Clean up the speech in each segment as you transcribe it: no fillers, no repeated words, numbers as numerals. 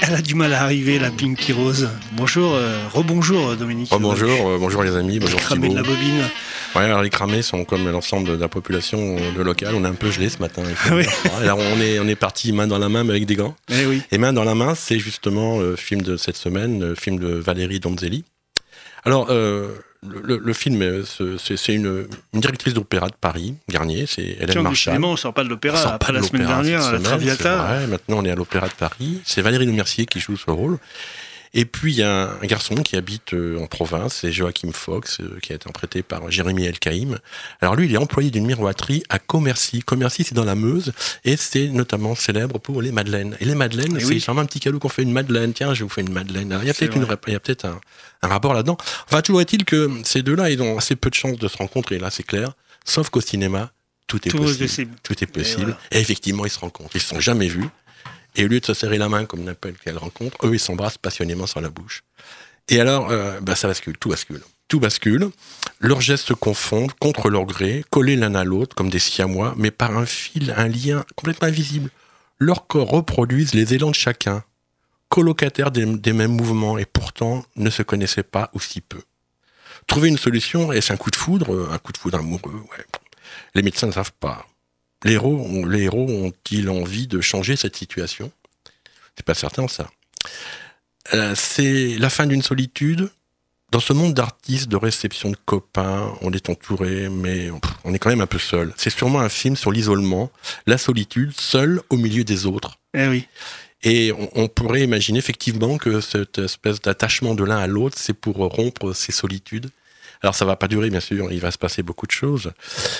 Elle a du mal à arriver, la Pinky Rose. Bonjour, rebonjour Dominique. Bonjour les amis, bonjour Cramé de la bobine. Ouais, alors les cramés sont comme l'ensemble de la population de locale. On est un peu gelé ce matin. Oui. Alors on est parti main dans la main mais avec des gants. Oui. Et main dans la main, c'est justement le film de cette semaine, le film de Valérie Donzelli. Alors le film, c'est une directrice d'opéra de Paris, Garnier, c'est Hélène Marchal. Décidément, on sort pas de l'opéra après la semaine dernière, à la Traviata. Ouais, maintenant on est à l'Opéra de Paris. C'est Valérie Lemercier qui joue ce rôle. Et puis il y a un garçon qui habite en province, c'est Joachim Fox, qui a été interprété par Jérémy Elkaïm. Alors lui, il est employé d'une miroiterie à Commercy. Commercy, c'est dans la Meuse, et c'est notamment célèbre pour les madeleines. Et les madeleines, c'est vraiment un petit cadeau qu'on fait une madeleine. Tiens, je vous fais une madeleine. Alors, il y a peut-être un rapport là-dedans. Enfin, toujours est-il que ces deux-là, ils ont assez peu de chances de se rencontrer, là, c'est clair. Sauf qu'au cinéma, tout est possible. Tout est possible. Voilà. Et effectivement, ils se rencontrent. Ils se sont jamais vus. Et au lieu de se serrer la main comme n'importe quelle rencontre, eux, ils s'embrassent passionnément sur la bouche. Et alors, ça bascule, tout bascule. Tout bascule. Leurs gestes se confondent, contre leur gré, collés l'un à l'autre, comme des siamois, mais par un fil, un lien complètement invisible. Leurs corps reproduisent les élans de chacun, colocataires des mêmes mouvements, et pourtant ne se connaissaient pas ou si peu. Trouver une solution, est-ce un coup de foudre amoureux, ouais. Les médecins ne savent pas. Les héros ont-ils envie de changer cette situation ? C'est pas certain, ça. C'est la fin d'une solitude. Dans ce monde d'artistes, de réception de copains, on est entouré, mais on est quand même un peu seul. C'est sûrement un film sur l'isolement, la solitude, seul au milieu des autres. Eh oui. Et on pourrait imaginer effectivement que cette espèce d'attachement de l'un à l'autre, c'est pour rompre ces solitudes. Alors ça va pas durer, bien sûr, il va se passer beaucoup de choses.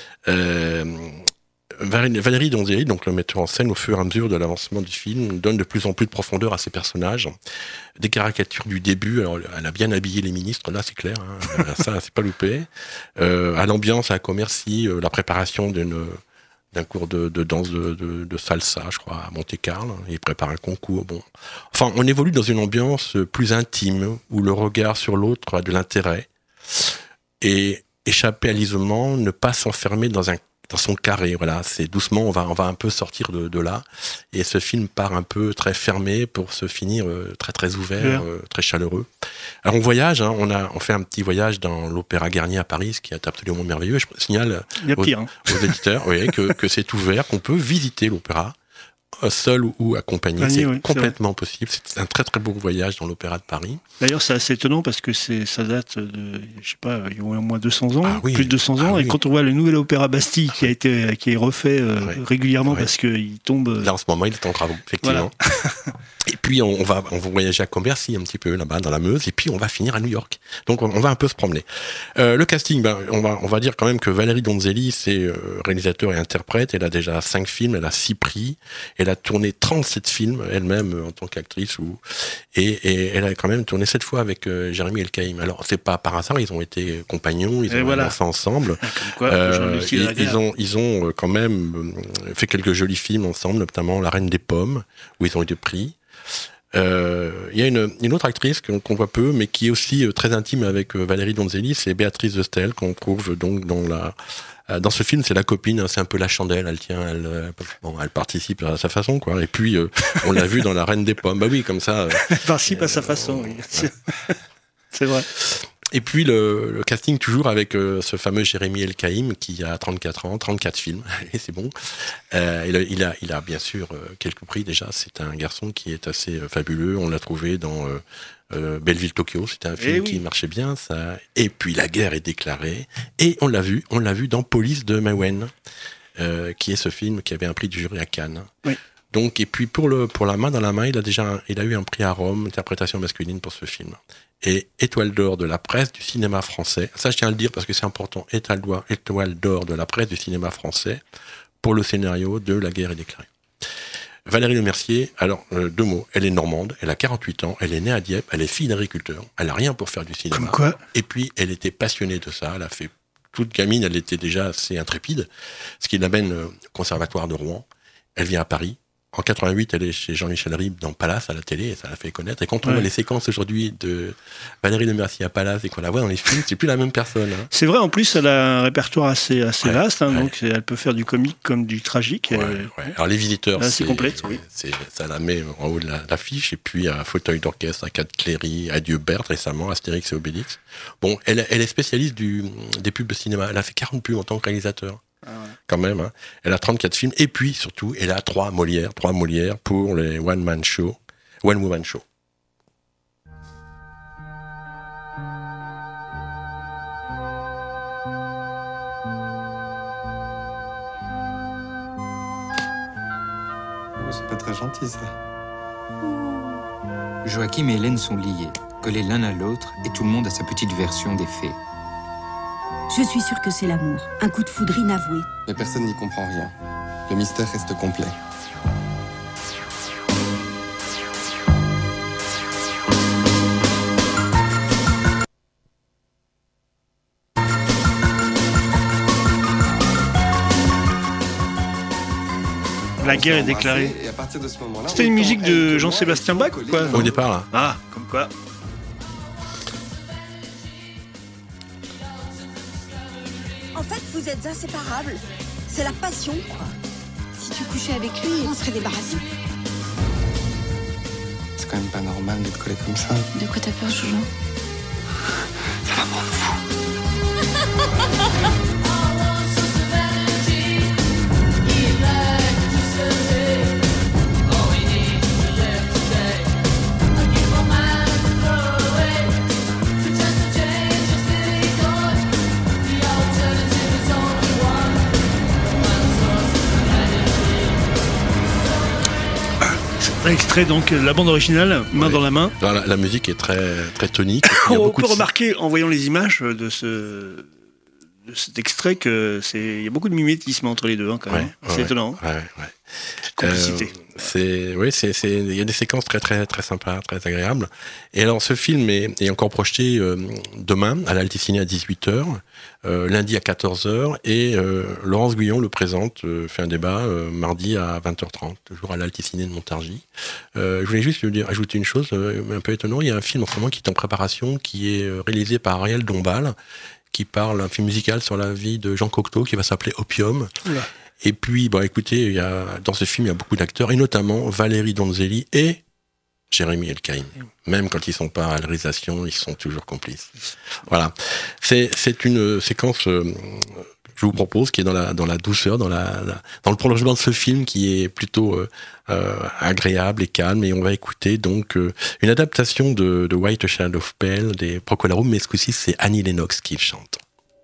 Valérie Donzelli, donc le metteur en scène, au fur et à mesure de l'avancement du film, donne de plus en plus de profondeur à ses personnages. Des caricatures du début, alors elle a bien habillé les ministres, là c'est clair, hein, ça c'est pas loupé. À l'ambiance, à Commercy, la préparation d'un cours de danse de salsa, je crois, à Monte-Carlo. Il prépare un concours. Bon. Enfin, on évolue dans une ambiance plus intime, où le regard sur l'autre a de l'intérêt. Et échapper à l'isolement, ne pas s'enfermer dans son carré, voilà, c'est doucement, on va un peu sortir de là, et ce film part un peu très fermé pour se finir très très ouvert, très chaleureux. Alors on voyage, hein, on fait un petit voyage dans l'Opéra Garnier à Paris, ce qui est absolument merveilleux. Je signale aux éditeurs que c'est ouvert, qu'on peut visiter l'opéra, seul ou accompagné, c'est complètement possible. C'est un très très beau voyage dans l'Opéra de Paris. D'ailleurs, c'est assez étonnant parce que ça date de, je sais pas, il y a au moins 200 ans, plus de 200 ans. Et quand on voit le nouvel Opéra Bastille qui est refait régulièrement parce qu'il tombe. Là en ce moment, il est en travaux, effectivement. Voilà. Et puis on va voyager à Commercy un petit peu là-bas dans la Meuse, et puis on va finir à New York. Donc on va un peu se promener. Le casting, on va dire quand même que Valérie Donzelli, c'est réalisateur et interprète. Elle a déjà 5 films, elle a 6 prix, elle a tourné 37 films elle-même en tant qu'actrice, et elle a quand même tourné 7 fois avec Jérémy Elkaïm. Alors c'est pas par hasard, ils ont été compagnons, ils ont dansé ensemble. Ils ont quand même fait quelques jolis films ensemble, notamment La Reine des Pommes, où ils ont eu des prix. Il y a une autre actrice qu'on voit peu, mais qui est aussi très intime avec Valérie Donzelli, c'est Béatrice de Stel, qu'on trouve donc dans ce film. C'est la copine, hein, c'est un peu la chandelle, elle participe à sa façon, quoi. Et puis on l'a vu dans La Reine des Pommes, bah oui, comme ça. Elle participe à sa façon, oui. C'est vrai. Et puis le casting toujours avec ce fameux Jérémy Elkaïm qui a 34 ans, 34 films, et c'est bon. Il a bien sûr quelques prix déjà. C'est un garçon qui est assez fabuleux. On l'a trouvé dans Belleville Tokyo. C'était un film qui marchait bien, ça. Et puis La guerre est déclarée. Et on l'a vu dans Police de Maïwenn, qui est ce film qui avait un prix du jury à Cannes. Oui. Donc, et puis pour la main dans la main, il a eu un prix à Rome, interprétation masculine pour ce film. Et étoile d'or de la presse du cinéma français. Ça, je tiens à le dire parce que c'est important. Étoile d'or de la presse du cinéma français pour le scénario de La guerre est déclarée. Valérie Lemercier, alors 2 mots. Elle est normande, elle a 48 ans, elle est née à Dieppe, elle est fille d'agriculteur, elle a rien pour faire du cinéma. Comme quoi ? Et puis, elle était passionnée de ça. Elle a fait toute gamine, elle était déjà assez intrépide, ce qui l'amène au conservatoire de Rouen. Elle vient à Paris En 88, elle est chez Jean-Michel Ribes dans Palace à la télé, et ça l'a fait connaître. Et quand on voit les séquences aujourd'hui de Valérie Lemercier à Palace et qu'on la voit dans les films, c'est plus la même personne. Hein. C'est vrai, en plus, elle a un répertoire assez vaste, donc elle peut faire du comique comme du tragique. Alors Les Visiteurs, c'est complète, oui. Ça la met en haut de l'affiche, et puis à Fauteuil d'orchestre, à Quatre Cléry, Adieu Berthe récemment, Astérix et Obélix. Bon, elle est spécialiste des pubs de cinéma. Elle a fait 40 pubs en tant que réalisateur. Quand même, hein. Elle a 34 films, et puis surtout, elle a 3 Molières pour les One Woman Show. C'est pas très gentil, ça. Joachim et Hélène sont liés, collés l'un à l'autre, et tout le monde a sa petite version des faits. Je suis sûre que c'est l'amour, un coup de foudre inavoué. Mais personne n'y comprend rien. Le mystère reste complet. La guerre est déclarée. Et à partir de ce moment-là, c'était une musique de Jean-Sébastien Bach ou quoi? Au départ, là. Ah, comme quoi. En fait, vous êtes inséparables. C'est la passion, quoi. Si tu couchais avec lui, on serait débarrassés. C'est quand même pas normal d'être collé comme ça. De quoi t'as peur, Joujou? Ça va me rendre fou. Extrait donc la bande originale, main dans la main. La musique est très, très tonique. On peut remarquer en voyant les images de cet extrait qu'il y a beaucoup de mimétisme entre les deux, hein, quand même. C'est étonnant. Complicité. Il y a des séquences très, très, très sympas, très agréables. Et alors, ce film est encore projeté demain à l'Alticiné à 18h, lundi à 14h, et Laurence Guillon le présente, fait un débat mardi à 20h30, toujours à l'Alticiné de Montargis. Je voulais juste ajouter une chose un peu étonnante. Il y a un film en ce moment qui est en préparation, qui est réalisé par Ariel Dombal, qui parle, un film musical sur la vie de Jean Cocteau, qui va s'appeler Opium. Oula. Et puis, écoutez, dans ce film, il y a beaucoup d'acteurs, et notamment Valérie Donzelli et Jérémy Elkaïm. Même quand ils ne sont pas à la réalisation, ils sont toujours complices. Voilà. C'est une séquence que je vous propose, qui est dans la douceur, dans le prolongement de ce film, qui est plutôt agréable et calme. Et on va écouter donc une adaptation de White Shadow of Pale des Procolarum, mais ce coup-ci, c'est Annie Lennox qui chante.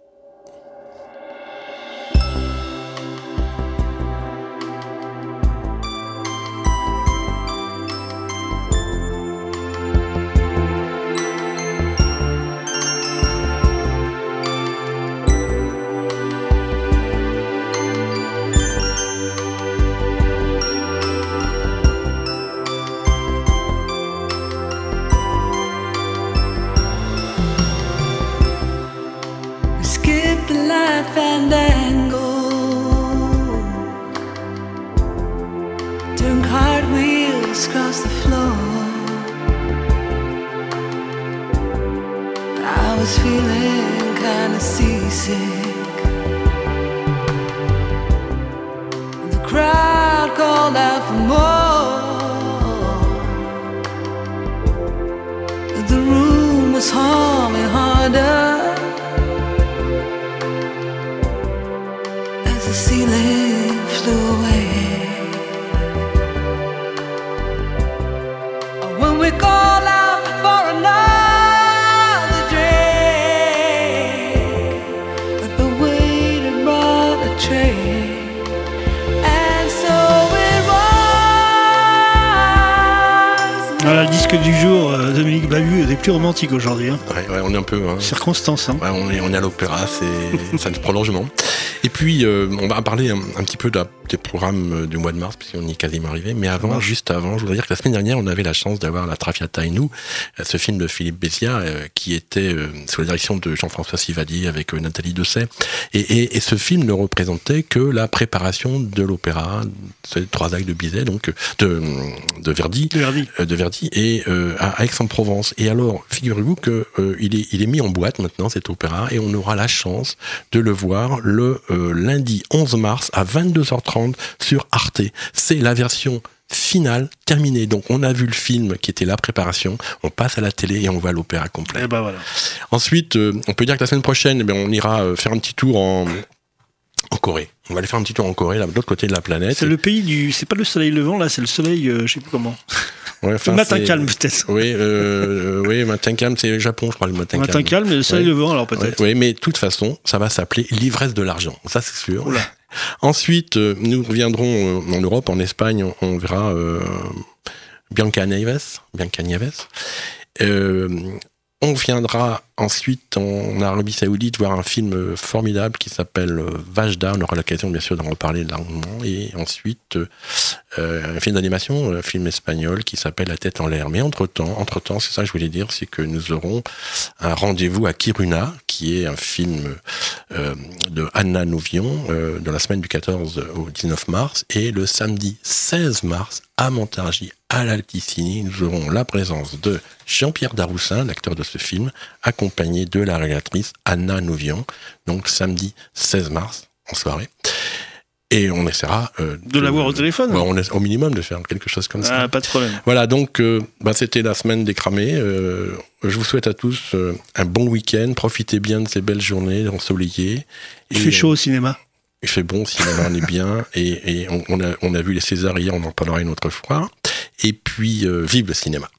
Voilà le disque du jour, Dominique Babu, des plus romantiques aujourd'hui. Hein. Ouais, on est un peu... Circonstance. Hein. Ouais, on est à l'opéra, c'est un prolongement. Et puis, on va parler un petit peu des programmes du mois de mars, puisqu'on y est quasiment arrivé. Mais juste avant, je voudrais dire que la semaine dernière, on avait la chance d'avoir La Traviata et nous, ce film de Philippe Béziat, qui était sous la direction de Jean-François Sivadi avec Nathalie Dessay. Et ce film ne représentait que la préparation de l'opéra, ces 3 actes de Bizet, donc de Verdi, et à Aix-en-Provence. Et alors, figurez-vous que il est mis en boîte maintenant, cet opéra, et on aura la chance de le voir le lundi 11 mars à 22h30 sur Arte. C'est la version finale, terminée. Donc on a vu le film qui était la préparation, on passe à la télé et on voit l'opéra complet. Et ben voilà. Ensuite, on peut dire que la semaine prochaine, on ira faire un petit tour en Corée. On va aller faire un petit tour en Corée, là, de l'autre côté de la planète. C'est le pays du... C'est pas le soleil levant, là, c'est le soleil... je sais plus comment. Ouais, le matin calme, peut-être. Oui, matin calme, c'est le Japon, je crois, le matin calme. Matin calme, et le soleil levant, alors peut-être. Oui, mais de toute façon, ça va s'appeler l'ivresse de l'argent. Ça, c'est sûr. Oula. Ensuite, nous reviendrons en Europe, en Espagne, on verra Bianca Nieves. On viendra ensuite en Arabie Saoudite voir un film formidable qui s'appelle Vajda. On aura l'occasion bien sûr d'en reparler longuement. Et ensuite un film d'animation, un film espagnol qui s'appelle La tête en l'air. Mais entre-temps, c'est ça que je voulais dire, c'est que nous aurons un rendez-vous à Kiruna, qui est un film de Anna Nouvion, de la semaine du 14 au 19 mars. Et le samedi 16 mars, à Montargis, à l'Alticini, nous aurons la présence de Jean-Pierre Daroussin, l'acteur de ce film, accompagné de la réalisatrice Anna Nouvion. Donc samedi 16 mars, en soirée. Et on essaiera de l'avoir au téléphone. Au minimum de faire quelque chose comme ça. Pas de problème. Voilà, donc c'était la semaine des cramés. Je vous souhaite à tous un bon week-end. Profitez bien de ces belles journées ensoleillées. Il fait chaud au cinéma. Il fait bon, cinéma, on est bien. Et on a vu les Césars hier, on en parlera une autre fois. Et puis, vive le cinéma.